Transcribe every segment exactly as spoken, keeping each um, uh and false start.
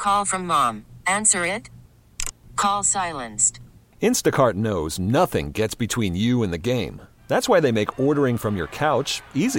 Call from mom. Answer it. Call silenced. Instacart knows nothing gets between you and the game. That's why they make ordering from your couch easy.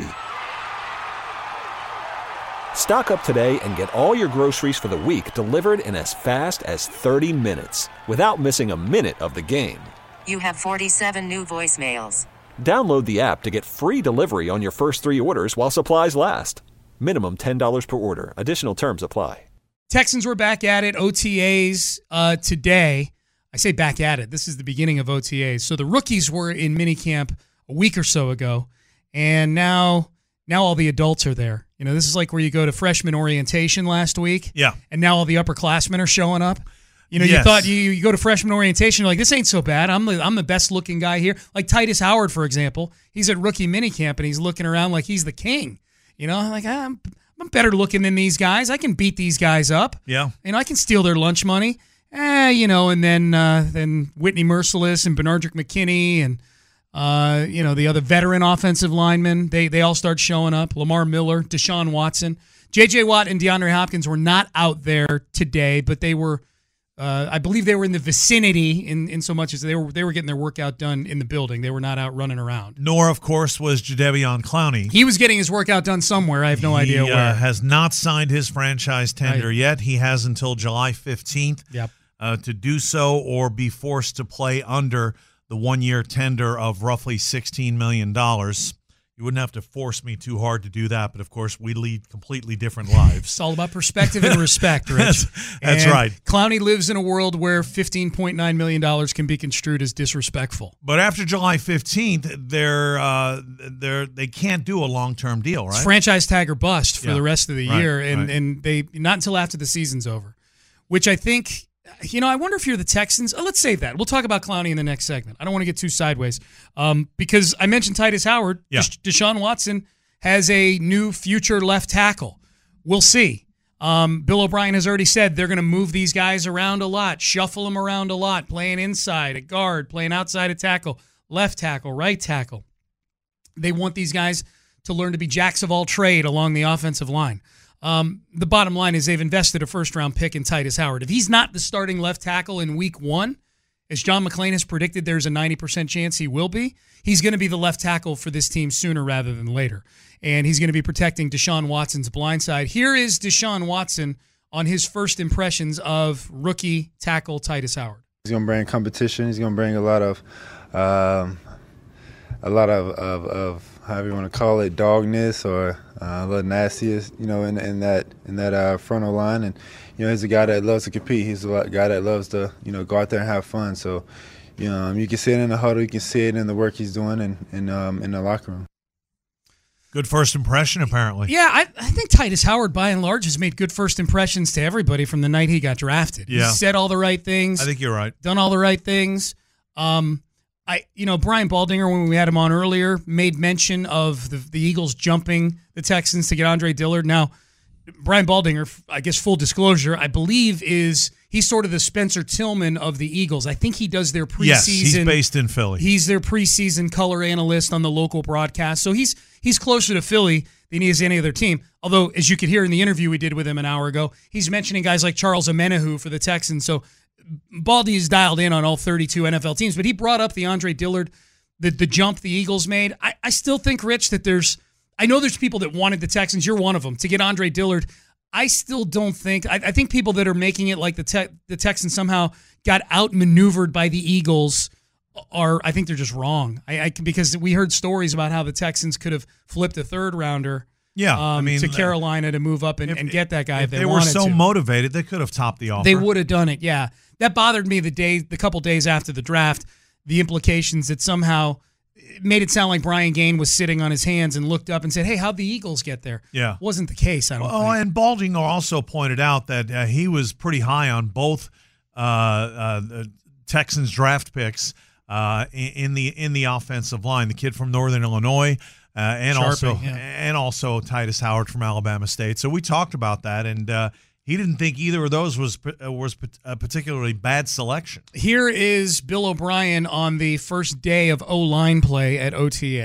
Stock up today and get all your groceries for the week delivered in as fast as thirty minutes without missing a minute of the game. You have forty-seven new voicemails. Download the app to get free delivery on your first three orders while supplies last. Minimum ten dollars per order. Additional terms apply. Texans were back at it, O T As uh, today. I say back at it. This is the beginning of O T As. So the rookies were in minicamp a week or so ago, and now now all the adults are there. You know, this is like where you go to freshman orientation last week, yeah, and now all the upperclassmen are showing up. You know, yes. you thought you, you go to freshman orientation, you're like, this ain't so bad. I'm the, I'm the best looking guy here. Like Titus Howard, for example, he's at rookie minicamp, and he's looking around like he's the king. You know, like I'm, I'm better looking than these guys. I can beat these guys up. Yeah, you know, I can steal their lunch money. Eh, you know, and then uh, then Whitney Merciless and Benardrick McKinney and uh, you know the other veteran offensive linemen. They they all start showing up. Lamar Miller, Deshaun Watson, J J Watt, and DeAndre Hopkins were not out there today, but they were. Uh, I believe they were in the vicinity in, in so much as they were they were getting their workout done in the building. They were not out running around. Nor, of course, was Jadeveon Clowney. He was getting his workout done somewhere. I have no he, idea where. Uh, has not signed his franchise tender right. yet. He has until July fifteenth yep. uh, to do so or be forced to play under the one-year tender of roughly sixteen million dollars. You wouldn't have to force me too hard to do that, but of course we lead completely different lives. It's all about perspective and respect, Rich. that's that's and right. Clowney lives in a world where fifteen point nine million dollars can be construed as disrespectful. But after July fifteenth, they're uh, they're they can't do a long-term deal, right? It's franchise tag or bust for yeah. the rest of the right. year, and right. and they not until after the season's over, which I think. You know, I wonder if you're the Texans. Oh, let's save that. We'll talk about Clowney in the next segment. I don't want to get too sideways um, because I mentioned Titus Howard. Yeah. Desha- Deshaun Watson has a new future left tackle. We'll see. Um, Bill O'Brien has already said they're going to move these guys around a lot, shuffle them around a lot, playing inside at guard, playing outside at tackle, left tackle, right tackle. They want these guys to learn to be jacks of all trade along the offensive line. Um, the bottom line is they've invested a first-round pick in Titus Howard. If he's not the starting left tackle in week one, as John McClain has predicted there's a ninety percent chance he will be, he's going to be the left tackle for this team sooner rather than later. And he's going to be protecting Deshaun Watson's blind side. Here is Deshaun Watson on his first impressions of rookie tackle Titus Howard. He's going to bring competition. He's going to bring a lot of um, a lot of, of, of however you want to call it, dogness or uh, a little nastiest, you know, in, in that in that uh, frontal line. And, you know, he's a guy that loves to compete. He's a guy that loves to, you know, go out there and have fun. So, you know, you can see it in the huddle. You can see it in the work he's doing and, and um, in the locker room. Good first impression, apparently. Yeah, I, I think Titus Howard, by and large, has made good first impressions to everybody from the night he got drafted. Yeah. He said all the right things. I think you're right. Done all the right things. Um, I, you know, Brian Baldinger, when we had him on earlier, made mention of the, the Eagles jumping the Texans to get Andre Dillard. Now, Brian Baldinger, I guess full disclosure, I believe is he's sort of the Spencer Tillman of the Eagles. I think he does their preseason. Yes, he's based in Philly. He's their preseason color analyst on the local broadcast. So he's he's closer to Philly than he is any other team. Although, as you could hear in the interview we did with him an hour ago, he's mentioning guys like Charles Omenihu for the Texans. So Baldy is dialed in on all thirty-two N F L teams, but he brought up the Andre Dillard, the, the jump the Eagles made. I, I still think, Rich, that there's – I know there's people that wanted the Texans. You're one of them. To get Andre Dillard, I still don't think – I I think people that are making it like the te- the Texans somehow got outmaneuvered by the Eagles are – I think they're just wrong. I, I Because we heard stories about how the Texans could have flipped a third-rounder Yeah, um, I mean, to Carolina to move up and, if, and get that guy if, if they, they were wanted so to. motivated, they could have topped the offer. They would have done it, yeah. That bothered me the day, the couple days after the draft, the implications that somehow it made it sound like Brian Gain was sitting on his hands and looked up and said, hey, how'd the Eagles get there? Yeah. Wasn't the case, I don't Oh, think. and Baldinger also pointed out that uh, he was pretty high on both uh, uh, the Texans draft picks uh, in, in the in the offensive line. The kid from Northern Illinois. Uh, and Sharpie, also, yeah. and also Titus Howard from Alabama State. So we talked about that, and uh, he didn't think either of those was uh, was a particularly bad selection. Here is Bill O'Brien on the first day of O-line play at O T As.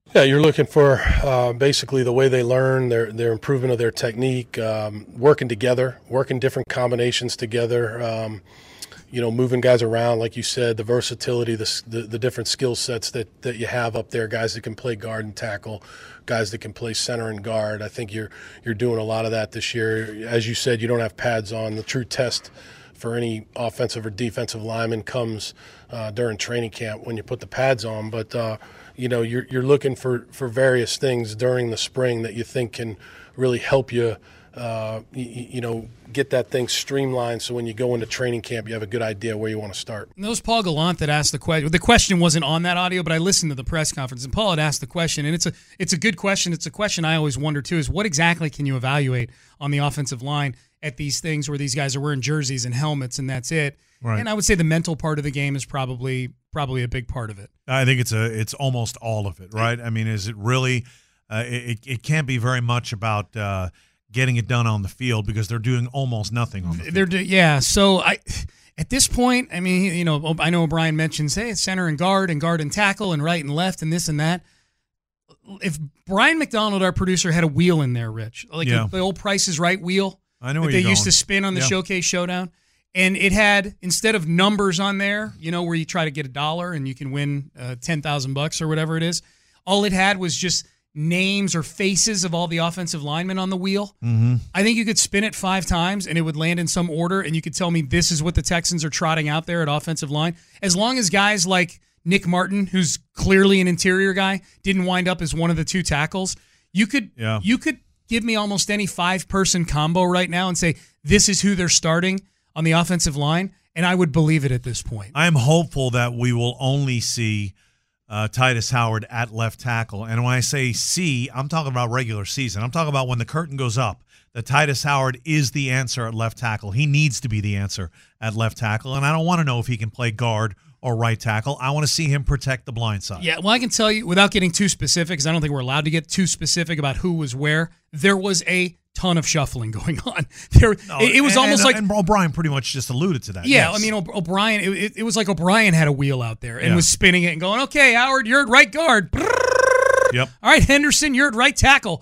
Yeah, you're looking for uh, basically the way they learn, their their improvement of their technique, um, working together, working different combinations together, um, you know, moving guys around, like you said, the versatility, the the, the different skill sets that, that you have up there, guys that can play guard and tackle, guys that can play center and guard. I think you're you're doing a lot of that this year. As you said, you don't have pads on. The true test for any offensive or defensive lineman comes uh, during training camp when you put the pads on, but uh, you know, you're you're looking for, for various things during the spring that you think can really help you, uh, you, you know, get that thing streamlined. So when you go into training camp, you have a good idea where you want to start. And that was Paul Gallant that asked the question. The question wasn't on that audio, but I listened to the press conference, and Paul had asked the question, and it's a it's a good question. It's a question I always wonder too: is what exactly can you evaluate on the offensive line at these things where these guys are wearing jerseys and helmets, and that's it. Right. And I would say the mental part of the game is probably probably a big part of it. I think it's a it's almost all of it, right? I mean, is it really? Uh, it it can't be very much about uh, getting it done on the field because they're doing almost nothing on the field. They're do, yeah. So I, at this point, I mean, you know, I know O'Brien mentions, hey, it's center and guard and guard and tackle and right and left and this and that. If Brian McDonald, our producer, had a wheel in there, Rich, like yeah. the old Price is Right wheel, I know that where they you're used going. to spin on the yeah. Showcase Showdown. And it had, instead of numbers on there, you know, where you try to get a dollar and you can win uh, ten thousand bucks or whatever it is, all it had was just names or faces of all the offensive linemen on the wheel. Mm-hmm. I think you could spin it five times and it would land in some order, and you could tell me this is what the Texans are trotting out there at offensive line. As long as guys like Nick Martin, who's clearly an interior guy, didn't wind up as one of the two tackles, you could yeah. you could give me almost any five-person combo right now and say this is who they're starting on the offensive line, and I would believe it at this point. I'm hopeful that we will only see uh, Titus Howard at left tackle. And when I say see, I'm talking about regular season. I'm talking about when the curtain goes up, that Titus Howard is the answer at left tackle. He needs to be the answer at left tackle, and I don't want to know if he can play guard or right tackle. I want to see him protect the blind side. Yeah, well, I can tell you, without getting too specific, because I don't think we're allowed to get too specific about who was where, there was a ton of shuffling going on. There, no, it, it was and, almost and, like and O'Brien pretty much just alluded to that. Yeah, yes. I mean o- O'Brien. It, it, it was like O'Brien had a wheel out there and yeah. was spinning it and going, "Okay, Howard, you're at right guard. Yep. All right, Henderson, you're at right tackle."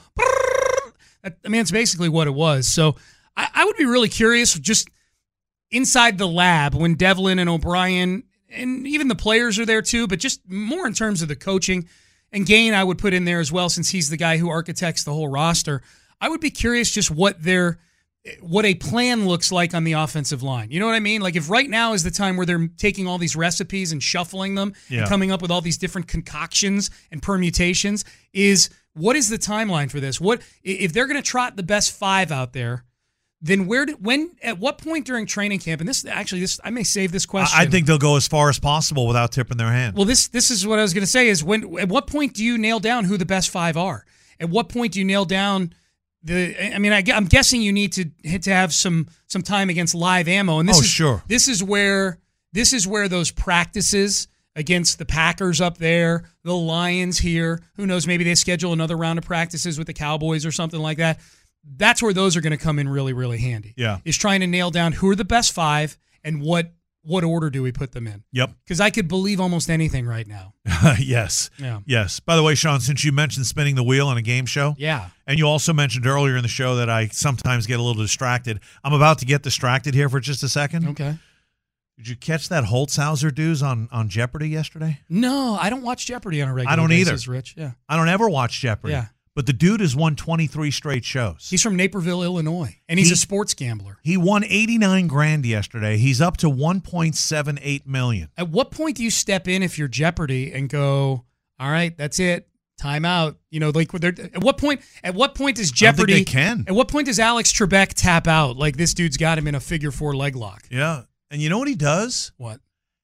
I mean, it's basically what it was. So I, I would be really curious, just inside the lab, when Devlin and O'Brien and even the players are there too, but just more in terms of the coaching. And Gain, I would put in there as well, since he's the guy who architects the whole roster. I would be curious just what their what a plan looks like on the offensive line. You know what I mean? Like if right now is the time where they're taking all these recipes and shuffling them yeah. and coming up with all these different concoctions and permutations, is what is the timeline for this? What if they're going to trot the best five out there? Then where did, when, at what point during training camp, and this actually, this I may save this question. I think they'll go as far as possible without tipping their hand. Well, this this is what I was going to say is when, at what point do you nail down who the best five are? At what point do you nail down the, I mean, I, I'm guessing you need to to have some some time against live ammo. And this oh, is, sure. This is where, this is where those practices against the Packers up there, the Lions here, who knows, maybe they schedule another round of practices with the Cowboys or something like that. That's where those are going to come in really, really handy. Yeah. Is trying to nail down who are the best five and what what order do we put them in. Yep. Because I could believe almost anything right now. yes. Yeah. Yes. By the way, Sean, since you mentioned spinning the wheel on a game show. Yeah. And you also mentioned earlier in the show that I sometimes get a little distracted. I'm about to get distracted here for just a second. Okay. Did you catch that Holtzhauser dudes on, on Jeopardy yesterday? No, I don't watch Jeopardy on a regular I don't basis, either. Rich. Yeah. I don't ever watch Jeopardy. Yeah. But the dude has won twenty-three straight shows. He's from Naperville, Illinois, and he's he, a sports gambler. He won eighty-nine grand yesterday. He's up to one point seven eight million. At what point do you step in if you're Jeopardy and go, all right, that's it, time out? You know, like at what point? At what point does Jeopardy? I don't think they can. At what point does Alex Trebek tap out? Like this dude's got him in a figure four leg lock. Yeah, and you know what he does? What?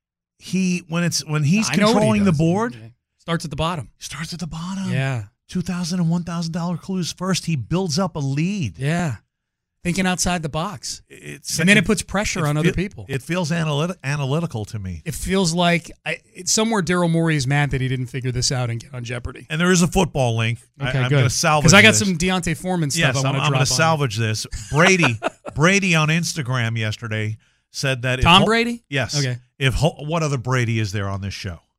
He when it's when he's I know what he controlling the does. board, Okay. Starts at the bottom. starts at the bottom. Yeah. two thousand and one thousand dollars clues first. He builds up a lead. Yeah. Thinking outside the box. It's, And then it puts pressure it on other feel- people. It feels analytic, analytical to me. It feels like I, it's somewhere Daryl Morey is mad that he didn't figure this out and get on Jeopardy. And there is a football link. Okay, I, I'm good. going to salvage Because I got this. some Deontay Foreman stuff Yes, I want I'm, to I'm drop going to on. salvage this. Brady, Brady on Instagram yesterday said that if Tom Hol- Brady? Yes. Okay. If Hol- what other Brady is there on this show?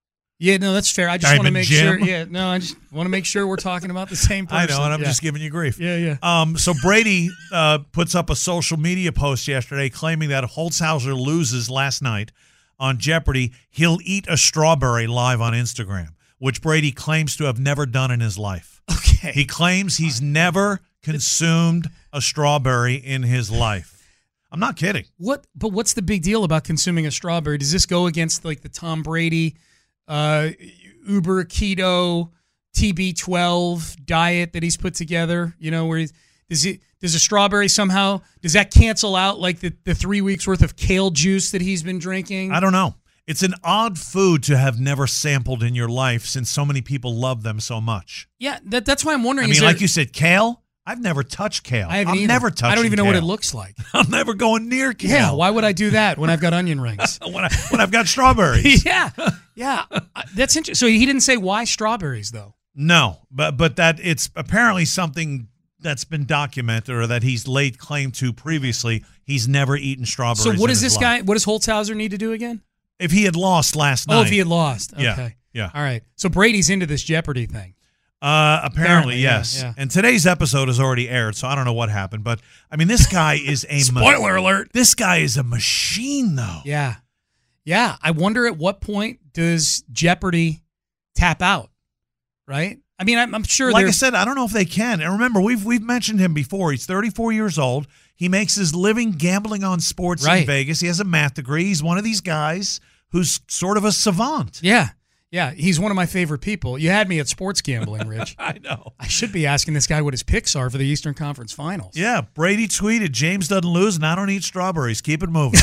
Yeah, no, that's fair. I just want to Diamond make Jim. sure. Yeah, no, I just want to make sure we're talking about the same person. I know, and I'm yeah. just giving you grief. Yeah, yeah. Um, so Brady uh, puts up a social media post yesterday claiming that if Holzhauser loses last night on Jeopardy, he'll eat a strawberry live on Instagram, which Brady claims to have never done in his life. Okay. He claims he's never consumed a strawberry in his life. I'm not kidding. What? But what's the big deal about consuming a strawberry? Does this go against like the Tom Brady, uh, Uber keto T B twelve diet that he's put together? You know, where he's, does it does a strawberry somehow does that cancel out like the, the three weeks worth of kale juice that he's been drinking? I don't know. It's an odd food to have never sampled in your life since so many people love them so much. Yeah, that, that's why I'm wondering. I mean, is there, like you said, kale. I've never touched kale. I haven't I'll either. never touch. I don't even know kale. what it looks like. I'm never going near kale. Yeah, why would I do that when I've got onion rings? when, I, when I've got strawberries. yeah, yeah. That's interesting. So he didn't say why strawberries, though. No, but but that it's apparently something that's been documented or that he's laid claim to previously. He's never eaten strawberries. So what in does his this life. guy? What does Holzhauser need to do again? If he had lost last night. Oh, if he had lost. Okay. Yeah, yeah. All right. So Brady's into this Jeopardy thing. Uh, apparently, Apparently, yeah, yes. yeah. And today's episode has already aired, so I don't know what happened. But I mean, this guy is a Spoiler alert. This guy is a machine, though. Yeah. Yeah. I wonder at what point does Jeopardy tap out, right? I mean, I'm, I'm sure Like I there's- said, I don't know if they can. And remember, we've we've mentioned him before. He's thirty-four years old. He makes his living gambling on sports Right. in Vegas. He has a math degree. He's one of these guys who's sort of a savant. Yeah. Yeah. He's one of my favorite people. You had me at sports gambling, Rich. I know. I should be asking this guy what his picks are for the Eastern Conference Finals. Yeah, Brady tweeted, James doesn't lose, and I don't eat strawberries. Keep it moving.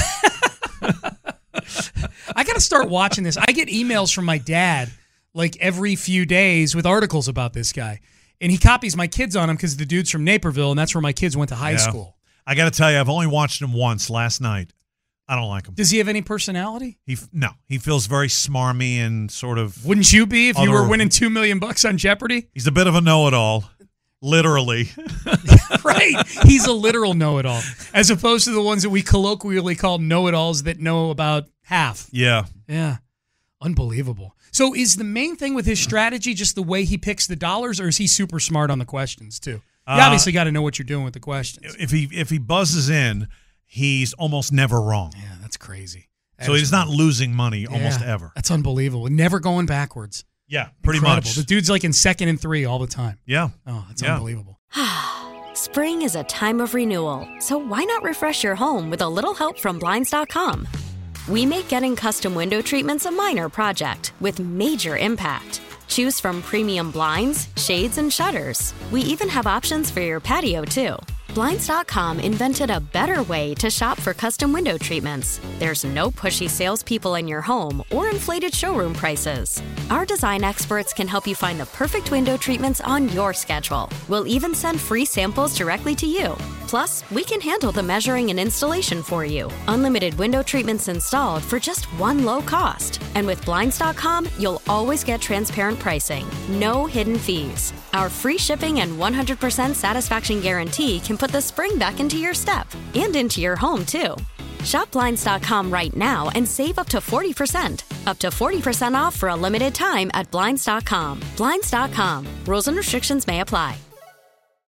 I got to start watching this. I get emails from my dad like every few days with articles about this guy. And he copies my kids on him because the dude's from Naperville, and that's where my kids went to high Yeah. school. I got to tell you, I've only watched him once last night. I don't like him. Does he have any personality? He No, he feels very smarmy and sort of. Wouldn't you be if you Other- were winning two million bucks on Jeopardy? He's a bit of a know-it-all, literally. Right. He's a literal know-it-all, as opposed to the ones that we colloquially call know-it-alls that know about half. Yeah. Yeah. Unbelievable. So is the main thing with his strategy just the way he picks the dollars, or is he super smart on the questions too? You Uh, obviously got to know what you're doing with the questions. If he if he buzzes in, he's almost never wrong. Yeah, that's crazy. That So is he's not losing money Yeah, almost ever. That's unbelievable. Never going backwards. Yeah, pretty Incredible. much. The dude's like in second and three all the time. Yeah. Oh, that's Yeah. unbelievable. Spring is a time of renewal, so why not refresh your home with a little help from Blinds dot com? We make getting custom window treatments a minor project with major impact. Choose from premium blinds, shades, and shutters. We even have options for your patio, too. Blinds dot com invented a better way to shop for custom window treatments. There's no pushy salespeople in your home or inflated showroom prices. Our design experts can help you find the perfect window treatments on your schedule. We'll even send free samples directly to you. Plus, we can handle the measuring and installation for you. Unlimited window treatments installed for just one low cost. And with Blinds dot com, you'll always get transparent pricing. No hidden fees. Our free shipping and one hundred percent satisfaction guarantee can put the spring back into your step and into your home, too. Shop Blinds dot com right now and save up to forty percent. Up to forty percent off for a limited time at Blinds dot com. Blinds dot com. Rules and restrictions may apply.